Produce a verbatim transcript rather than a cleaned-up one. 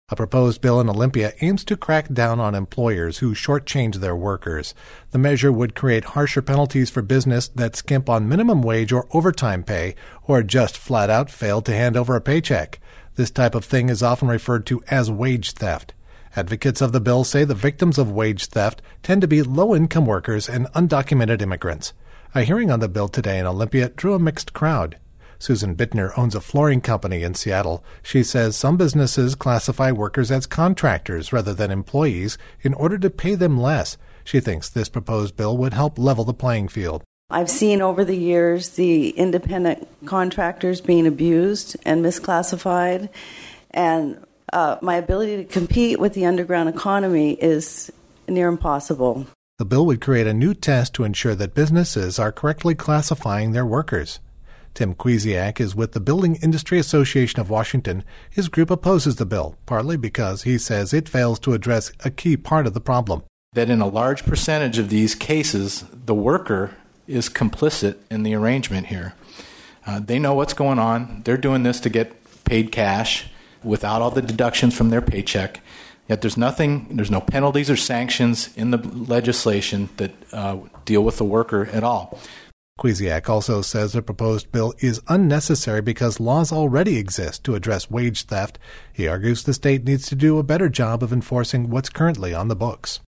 A proposed bill in Olympia aims to crack down on employers who shortchange their workers. The measure would create harsher penalties for business that skimp on minimum wage or overtime pay, or just flat-out fail to hand over a paycheck. This type of thing is often referred to as wage theft. Advocates of the bill say the victims of wage theft tend to be low-income workers and undocumented immigrants. A hearing on the bill today in Olympia drew a mixed crowd. Susan Bittner owns a flooring company in Seattle. She says some businesses classify workers as contractors rather than employees in order to pay them less. She thinks this proposed bill would help level the playing field. I've seen over the years the independent contractors being abused and misclassified, and uh, my ability to compete with the underground economy is near impossible. The bill would create a new test to ensure that businesses are correctly classifying their workers. Tim Kwesiak is with the Building Industry Association of Washington. His group opposes the bill, partly because he says it fails to address a key part of the problem. That in a large percentage of these cases, the worker is complicit in the arrangement here. Uh, they know what's going on. They're doing this to get paid cash without all the deductions from their paycheck. Yet there's nothing, there's no penalties or sanctions in the legislation that uh, deal with the worker at all. Kwesiak also says the proposed bill is unnecessary because laws already exist to address wage theft. He argues the state needs to do a better job of enforcing what's currently on the books.